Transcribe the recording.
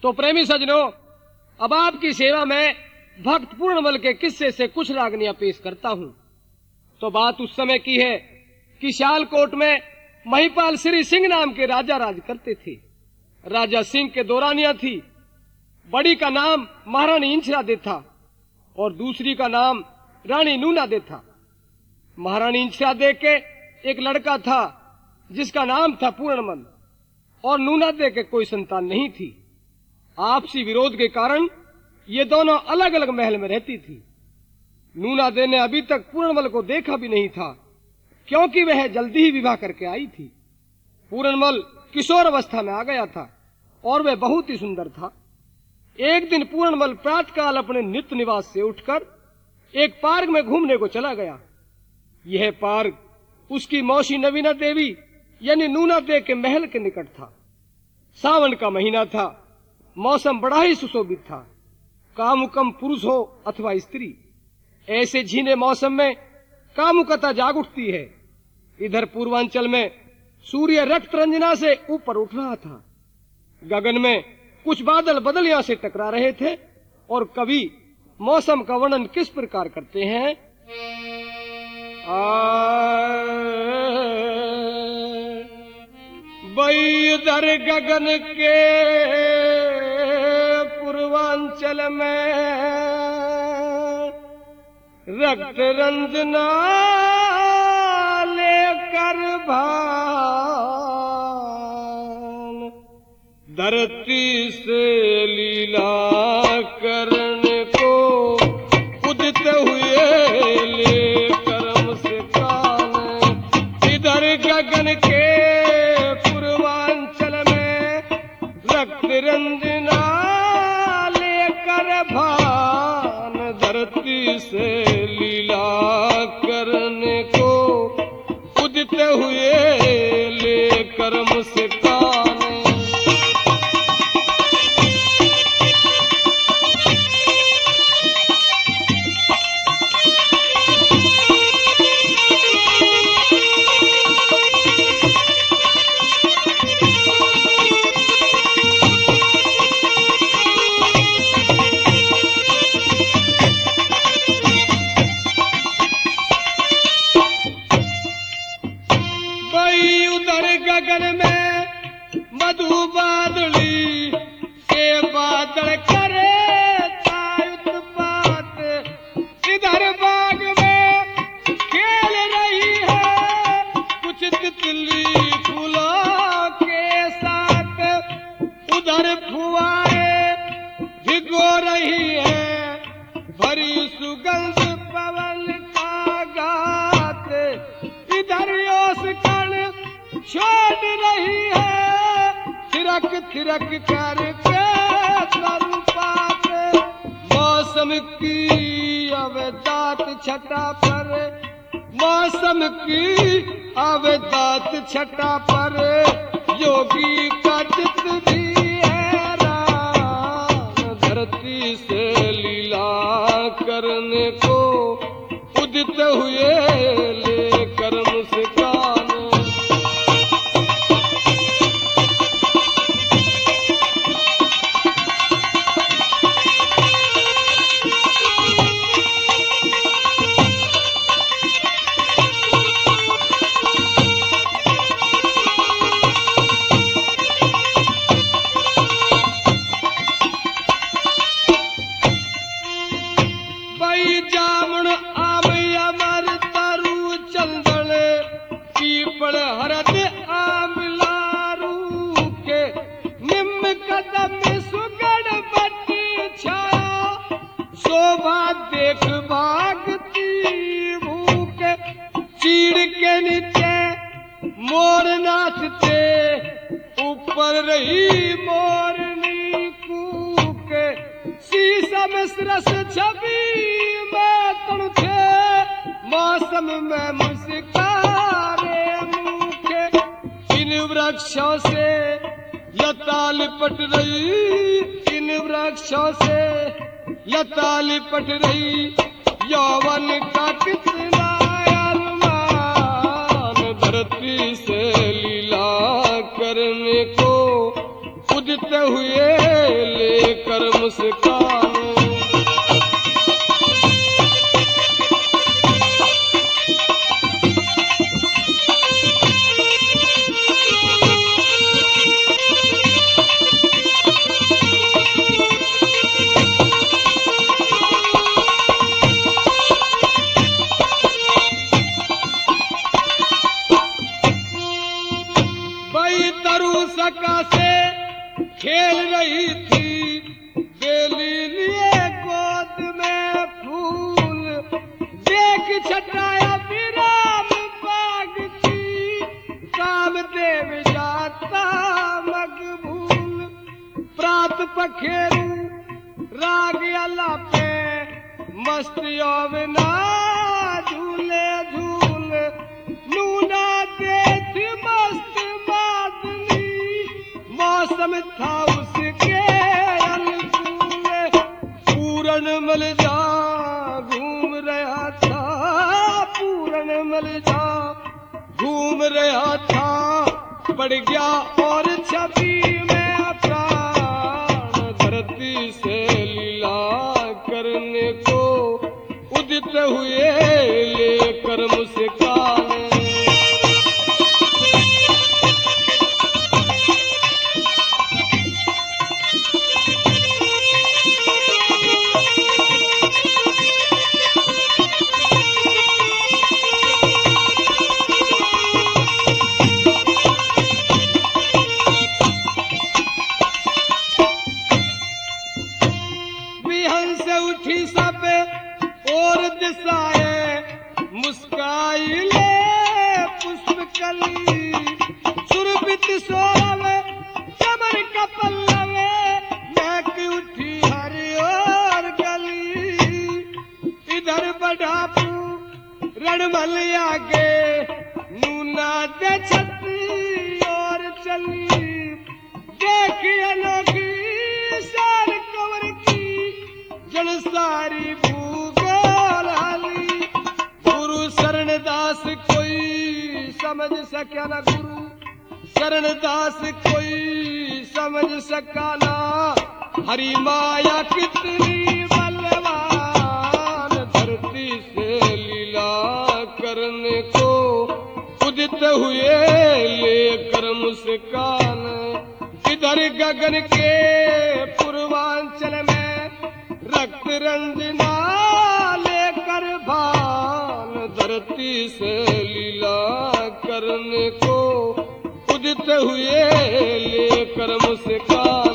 तो प्रेमी सजनों, अब आपकी सेवा में भक्त पूर्णमल के किस्से से कुछ रागनियां पेश करता हूं। तो बात उस समय की है कि सियालकोट में महिपाल श्री सिंह नाम के राजा राज करते थे। राजा सिंह के दो रानियां थी। बड़ी का नाम महारानी इंचरादे था और दूसरी का नाम रानी नूनादे था। महारानी इंचरादे के एक लड़का था जिसका नाम था पूर्णमल और नूनादे के कोई संतान नहीं थी। आपसी विरोध के कारण ये दोनों अलग अलग महल में रहती थी। नूनादे ने अभी तक पूर्णमल को देखा भी नहीं था क्योंकि वह जल्दी ही विवाह करके आई थी। पूर्णमल किशोर अवस्था में आ गया था और वह बहुत ही सुंदर था। एक दिन पूर्णमल प्रातःकाल अपने नित्य निवास से उठकर एक पार्क में घूमने को चला गया। यह पार्क उसकी मौसी नवीना देवी यानी नूनादे के महल के निकट था। सावन का महीना था। मौसम बड़ा ही सुशोभित था। कामुकम पुरुष हो अथवा स्त्री, ऐसे झीने मौसम में कामुकता जाग उठती है। इधर पूर्वांचल में सूर्य रक्त रंजना से ऊपर उठ रहा था। गगन में कुछ बादल बदलियां से टकरा रहे थे और कवि मौसम का वर्णन किस प्रकार करते हैं। बई इधर गगन के पूर्वांचल में रक्त रंजना लेकर भान धरती से लीला करने को उदित हुए ले कर्म से कान। इधर गगन के पूर्वांचल में रक्त रंजना लेकर भान धरती से लीला करने को उदित हुए ले कर्म से कान। गगन में मधु बादली के बादल करे उत्पात। इधर बाग में खेल रही है कुछ तितली फूलों के साथ। उधर फुआरे भिगो रही है भरी सुगंध पवन का गात। इधर ओस कण छोड़ रही है थिरक थिरक करके तरुपात। मौसम की अवदात छटा पर, मौसम की अवदात छटा पर योगी का चित भी हैरान। धरती से लीला करने को उदित हुए ले कर्म से कान। जामुन आम अमर तरु चंदन पीपल हरद आमलारू के निम्न कदम सुगढ़ बटी छाया। शोभा देख भागती भूख चीड़ के नीचे मोर नाचते। ऊपर रही मोरनी कूक शीशम रस छवि मौसम में मुस्कारे मुखे। इन वृक्षों से लता लिपट रही, इन वृक्षों से लता लिपट रही। यौवन का कितना अरमान धरती से लीला करने को उदित हुए मुस्कान। सका से खेल रही थी, बेली लिए गोद में फूल, देख छटाया विराम बाग की, कामदेव जाता मकबूल। प्रात पखेरू राग अला पे, मस्त यौवना झूले झूल, नूना देख मस्त मौसम था उसके अनुकूल। पूरन मल जा घूम रहा था, पूरन मल जा घूम रहा था, बढ़ गया और छवि में प्राण, धरती से लीला करने को उदित हुए लेकर मुस्कान। उठी सब और दिशाए, मुस्काई ले पुष्प कली, सुरभित सोरव चमर का पल्लवे, महक उठी हर और गली। इधर बढ़ापू रणमल आगे, नूना दे छत्री और चली, देखी अनोखी सार कंवर की, जन सारी भूगोल हाली। गुरु शरणदास कोई समझ सका ना, गुरु शरणदास कोई समझ सका ना, हरि माया कितनी बलवान, धरती से लीला करने को उदित हुए लेकर मुस्कान। इधर गगन के पूर्वांचल में रक्त रंजना लेकर भान, धरती से लीला करने को उदित हुए लेकर मुस्कान।